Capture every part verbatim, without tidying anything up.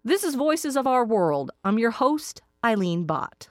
This is Voices of Our World. I'm your host, Eileen Bott.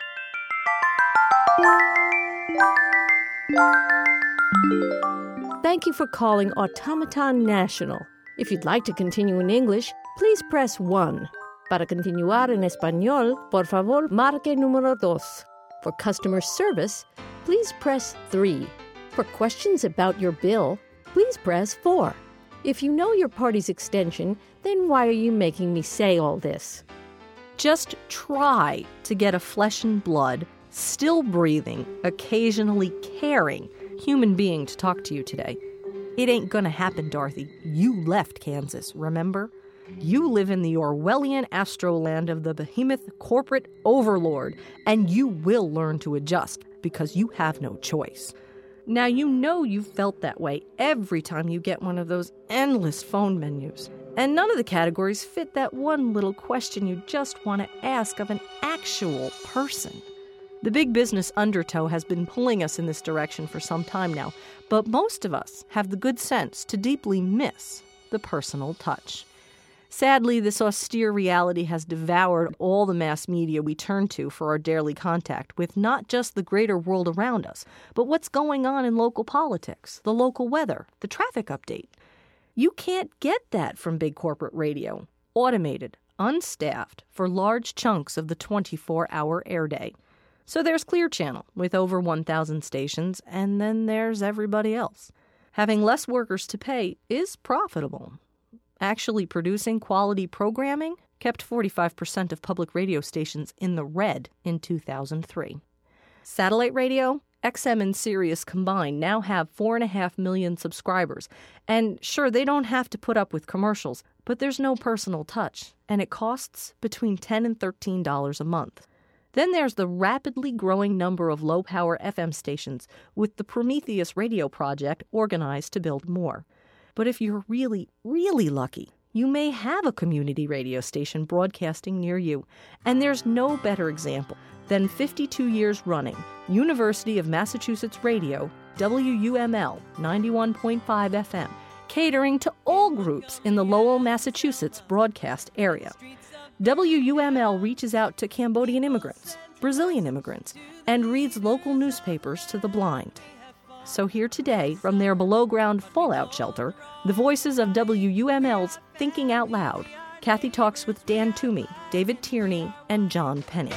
Thank you for calling Automaton National. If you'd like to continue in English, please press one. Para continuar en español, por favor, marque número dos. For customer service, please press three. For questions about your bill, please press four. If you know your party's extension, then why are you making me say all this? Just try to get a flesh and blood, still breathing, occasionally caring human being to talk to you today. It ain't gonna happen, Dorothy. You left Kansas, remember? You live in the Orwellian astroland of the behemoth corporate overlord, and you will learn to adjust because you have no choice. Now, you know you've felt that way every time you get one of those endless phone menus. And none of the categories fit that one little question you just want to ask of an actual person. The big business undertow has been pulling us in this direction for some time now, but most of us have the good sense to deeply miss the personal touch. Sadly, this austere reality has devoured all the mass media we turn to for our daily contact with not just the greater world around us, but what's going on in local politics, the local weather, the traffic update. You can't get that from big corporate radio, automated, unstaffed, for large chunks of the twenty-four hour airday. So there's Clear Channel with over one thousand stations, and then there's everybody else. Having less workers to pay is profitable. Actually producing quality programming kept forty-five percent of public radio stations in the red in two thousand three. Satellite radio, X M and Sirius combined now have four point five million subscribers. And sure, they don't have to put up with commercials, but there's no personal touch, and it costs between ten dollars and thirteen dollars a month. Then there's the rapidly growing number of low-power F M stations, with the Prometheus Radio Project organized to build more. But if you're really, really lucky, you may have a community radio station broadcasting near you. And there's no better example than fifty-two years running University of Massachusetts Radio, W U M L ninety-one point five F M, catering to all groups in the Lowell, Massachusetts broadcast area. W U M L reaches out to Cambodian immigrants, Brazilian immigrants, and reads local newspapers to the blind. So here today, from their below-ground fallout shelter, the voices of W U M L's Thinking Out Loud. Kathy talks with Dan Toomey, David Tierney, and John Penny.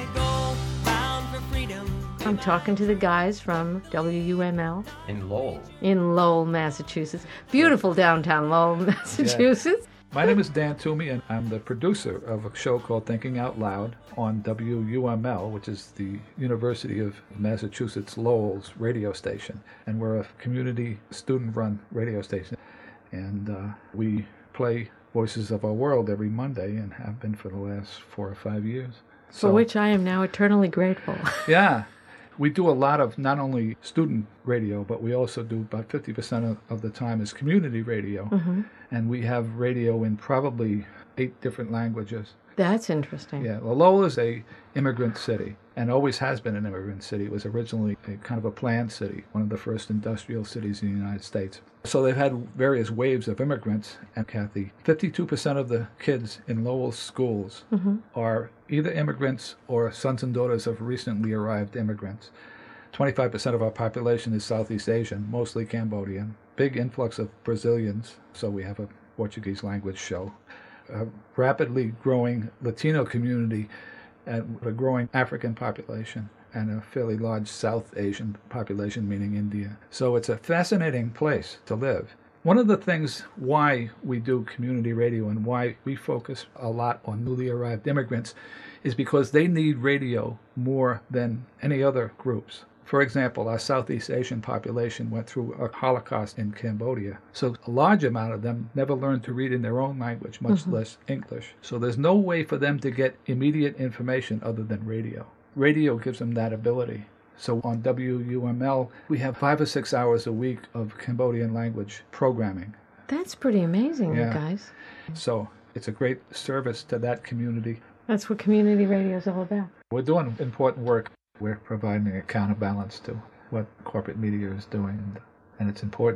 I'm talking to the guys from W U M L. In Lowell. In Lowell, Massachusetts. Beautiful downtown Lowell, Massachusetts. Yeah. My name is Dan Toomey, and I'm the producer of a show called Thinking Out Loud on W U M L, which is the University of Massachusetts Lowell's radio station. And we're a community student-run radio station. And uh, we play Voices of Our World every Monday and have been for the last four or five years. So, for which I am now eternally grateful. Yeah. We do a lot of not only student radio, but we also do about fifty percent of, of the time is community radio. Mm-hmm. And we have radio in probably eight different languages. That's interesting. Yeah, well, Lowell is a immigrant city and always has been an immigrant city. It was originally a kind of a planned city, one of the first industrial cities in the United States. So they've had various waves of immigrants. And Kathy, fifty-two percent of the kids in Lowell's schools mm-hmm. are either immigrants or sons and daughters of recently arrived immigrants. twenty-five percent of our population is Southeast Asian, mostly Cambodian. Big influx of Brazilians, so we have a Portuguese language show. A rapidly growing Latino community and a growing African population and a fairly large South Asian population, meaning India. So it's a fascinating place to live. One of the things why we do community radio and why we focus a lot on newly arrived immigrants is because they need radio more than any other groups. For example, our Southeast Asian population went through a Holocaust in Cambodia. So a large amount of them never learned to read in their own language, much mm-hmm. less English. So there's no way for them to get immediate information other than radio. Radio gives them that ability. So on W U M L, we have five or six hours a week of Cambodian language programming. That's pretty amazing, yeah. you guys. So it's a great service to that community. That's what community radio is all about. We're doing important work. We're providing a counterbalance to what corporate media is doing, and it's important.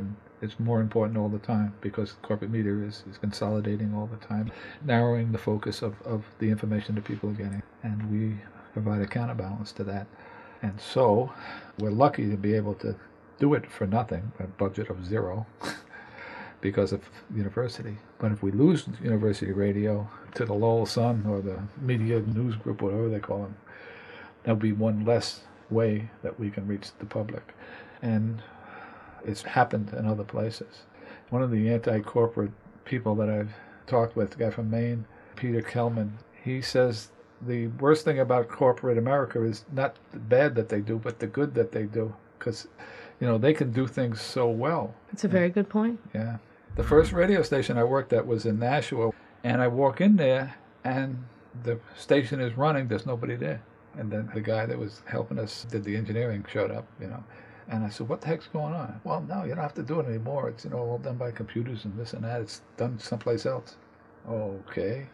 It's more important all the time because corporate media is, is consolidating all the time, narrowing the focus of, of the information that people are getting. And we provide a counterbalance to that. And so we're lucky to be able to do it for nothing, a budget of zero, because of university. But if we lose university radio to the Lowell Sun or the Media News Group, whatever they call them, that'll be one less way that we can reach the public. And it's happened in other places. One of the anti-corporate people that I've talked with, the guy from Maine, Peter Kellman, he says the worst thing about corporate America is not the bad that they do, but the good that they do. Because, you know, they can do things so well. That's a very good point. Yeah. The first radio station I worked at was in Nashua, and I walk in there, and the station is running, there's nobody there. And then the guy that was helping us, did the engineering, showed up, you know. And I said, what the heck's going on? Well, no, you don't have to do it anymore. It's, you know, all done by computers and this and that. It's done someplace else. Okay.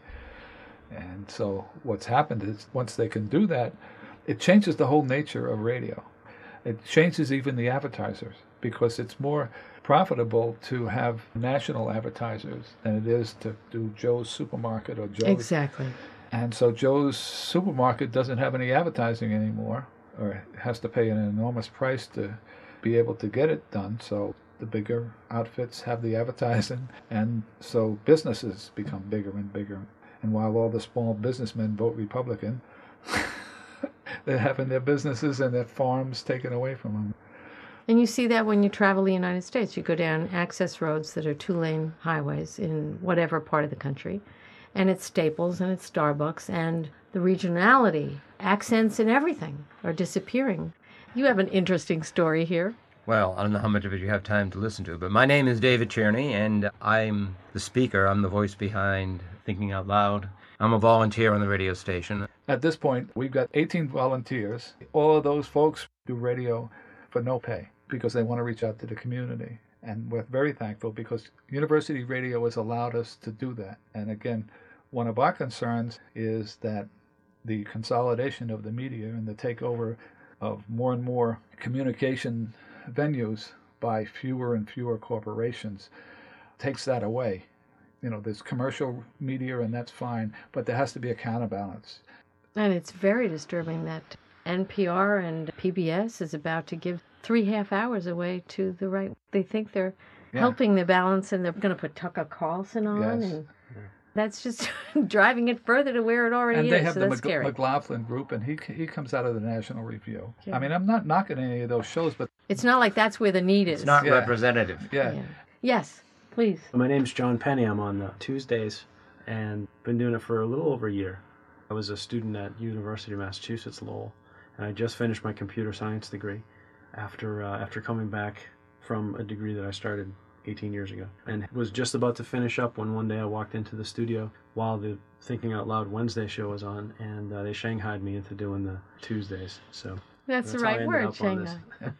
And so what's happened is once they can do that, it changes the whole nature of radio. It changes even the advertisers because it's more profitable to have national advertisers than it is to do Joe's Supermarket or Joe's. Exactly. And so Joe's Supermarket doesn't have any advertising anymore, or has to pay an enormous price to be able to get it done. So the bigger outfits have the advertising, and so businesses become bigger and bigger. And while all the small businessmen vote Republican, they're having their businesses and their farms taken away from them. And you see that when you travel the United States. You go down access roads that are two-lane highways in whatever part of the country, and it's Staples and it's Starbucks, and the regionality, accents and everything are disappearing. You have an interesting story here. Well, I don't know how much of it you have time to listen to, but my name is David Tierney, and I'm the speaker. I'm the voice behind Thinking Out Loud. I'm a volunteer on the radio station. At this point, we've got eighteen volunteers. All of those folks do radio for no pay because they want to reach out to the community. And we're very thankful because university radio has allowed us to do that. And again, one of our concerns is that the consolidation of the media and the takeover of more and more communication venues by fewer and fewer corporations takes that away. You know, there's commercial media and that's fine, but there has to be a counterbalance. And it's very disturbing that N P R and P B S is about to give three half hours away to the right. They think they're yeah. helping the balance, and they're going to put Tucker Carlson on, yes. and that's just driving it further to where it already and is. And they have so the that's Mc- scary. McLaughlin Group, and he he comes out of the National Review. Yeah. I mean, I'm not knocking any of those shows, but it's not like that's where the need is. It's not yeah. representative. Yeah. yeah. Yes, please. My name's John Penny. I'm on the Tuesdays, and been doing it for a little over a year. I was a student at University of Massachusetts Lowell, and I just finished my computer science degree after uh, after coming back from a degree that I started eighteen years ago, and was just about to finish up when one day I walked into the studio while the Thinking Out Loud Wednesday show was on, and uh, they shanghaied me into doing the Tuesdays. So that's, that's the right word, Shanghai.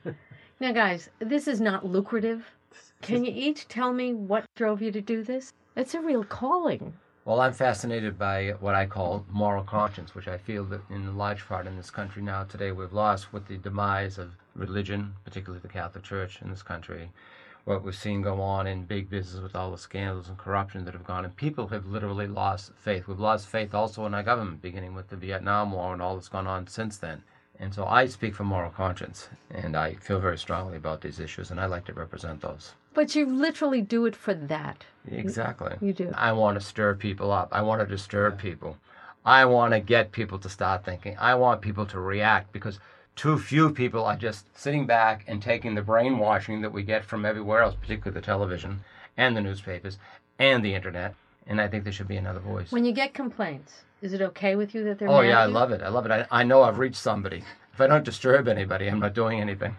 Now, guys, this is not lucrative. Can you each tell me what drove you to do this? It's a real calling. Well, I'm fascinated by what I call moral conscience, which I feel that in large part in this country now today we've lost with the demise of religion, particularly the Catholic Church in this country. What we've seen go on in big business with all the scandals and corruption that have gone, and people have literally lost faith. We've lost faith also in our government, beginning with the Vietnam War and all that's gone on since then. And so I speak from moral conscience, and I feel very strongly about these issues, and I like to represent those. But you literally do it for that. Exactly. You do. I want to stir people up. I want to disturb people. I want to get people to start thinking. I want people to react, because too few people are just sitting back and taking the brainwashing that we get from everywhere else, particularly the television and the newspapers and the internet. And I think there should be another voice. When you get complaints, is it okay with you that they're Oh, mad yeah, at I you? love it. I love it. I, I know I've reached somebody. If I don't disturb anybody, I'm not doing anything.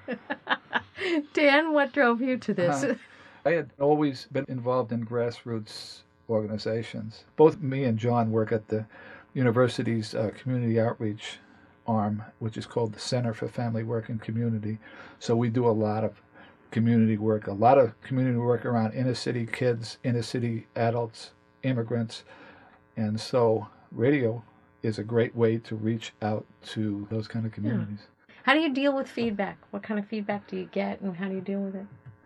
Dan, what drove you to this? Uh, I had always been involved in grassroots organizations. Both me and John work at the university's uh, community outreach arm, which is called the Center for Family Work and Community. So we do a lot of community work, a lot of community work around inner city kids, inner city adults, immigrants. And so radio is a great way to reach out to those kind of communities. Yeah. How do you deal with feedback? What kind of feedback do you get, and how do you deal with it?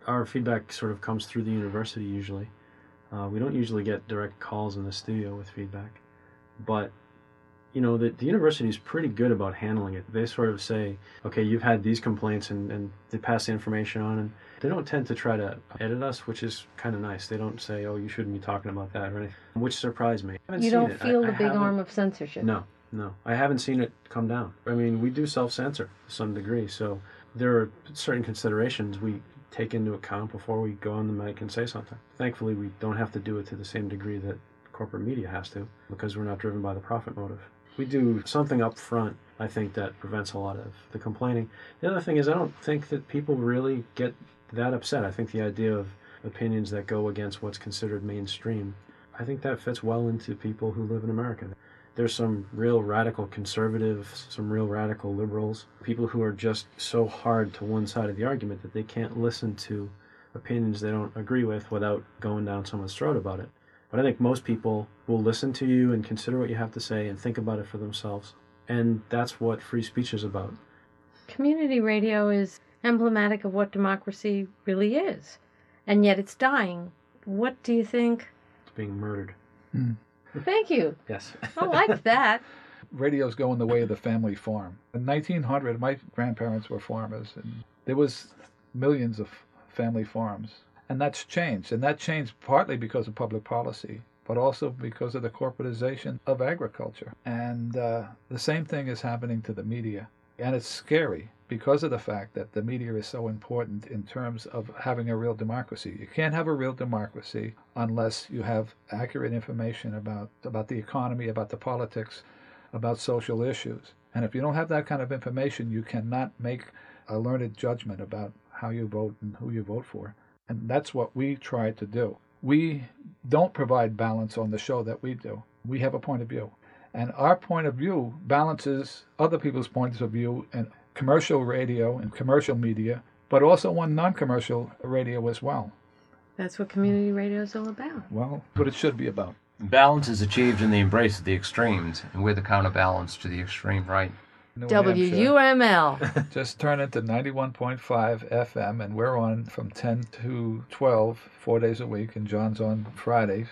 Our feedback sort of comes through the university usually. Uh, we don't usually get direct calls in the studio with feedback. But, you know, the, the university is pretty good about handling it. They sort of say, okay, you've had these complaints, and, and they pass the information on, and they don't tend to try to edit us, which is kind of nice. They don't say, oh, you shouldn't be talking about that or anything, which surprised me. I haven't You seen don't it. feel I, the I big haven't- arm of censorship. No, no. I haven't seen it come down. I mean, we do self-censor to some degree, so there are certain considerations we take into account before we go on the mic and say something. Thankfully, we don't have to do it to the same degree that corporate media has to, because we're not driven by the profit motive. We do something up front, I think, that prevents a lot of the complaining. The other thing is, I don't think that people really get that upset. I think the idea of opinions that go against what's considered mainstream, I think that fits well into people who live in America. There's some real radical conservatives, some real radical liberals, people who are just so hard to one side of the argument that they can't listen to opinions they don't agree with without going down someone's throat about it. But I think most people will listen to you and consider what you have to say and think about it for themselves. And that's what free speech is about. Community radio is emblematic of what democracy really is. And yet it's dying. What do you think? It's being murdered. Mm. Thank you. Yes. I like that. Radio's going the way of the family farm. In nineteen hundred, my grandparents were farmers, and there was millions of family farms. And that's changed. And that changed partly because of public policy, but also because of the corporatization of agriculture. And uh, the same thing is happening to the media. And it's scary because of the fact that the media is so important in terms of having a real democracy. You can't have a real democracy unless you have accurate information about, about the economy, about the politics, about social issues. And if you don't have that kind of information, you cannot make a learned judgment about how you vote and who you vote for. And that's what we try to do. We don't provide balance on the show that we do. We have a point of view. And our point of view balances other people's points of view in commercial radio and commercial media, but also on non-commercial radio as well. That's what community radio is all about. Well, what it should be about. Balance is achieved in the embrace of the extremes, and we're the counterbalance to the extreme right. New W Hampshire U M L. just turned into ninety-one point five F M, and we're on from ten to twelve, four days a week, and John's on Fridays.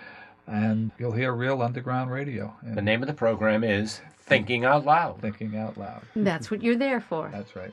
And you'll hear real underground radio. The name of the program is Thinking Out Loud. Thinking Out Loud. That's what you're there for. That's right.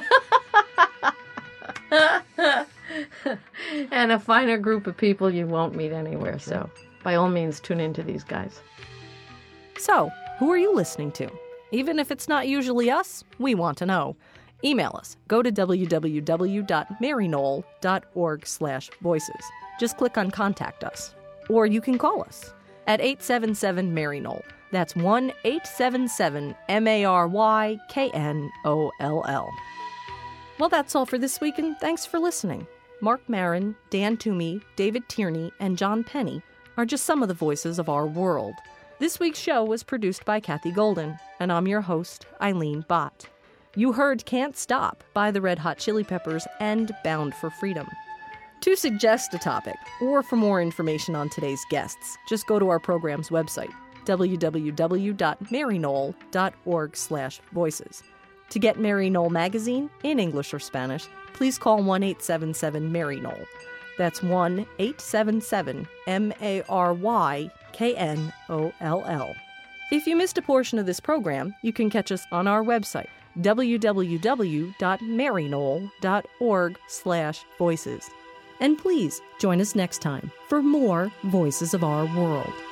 And a finer group of people you won't meet anywhere. So by all means, tune into these guys. So, who are you listening to? Even if it's not usually us, we want to know. Email us. Go to w w w dot mary knoll dot org slash voices. Just click on Contact Us. Or you can call us at eight seven seven Mary Knoll. That's one eight seven seven M A R Y K N O L L. Well, that's all for this week, and thanks for listening. Mark Marin, Dan Toomey, David Tierney, and John Penny are just some of the voices of our world. This week's show was produced by Kathy Golden, and I'm your host, Eileen Bott. You heard Can't Stop by the Red Hot Chili Peppers and Bound for Freedom. To suggest a topic, or for more information on today's guests, just go to our program's website, w w w dot mary knoll dot org slash voices. To get Mary Knoll magazine, in English or Spanish, please call one eight seven seven Mary Knoll. That's one eight seven seven M A R Y K N O L L. If you missed a portion of this program, you can catch us on our website, w w w dot mary knoll dot org slash voices. And please join us next time for more Voices of Our World.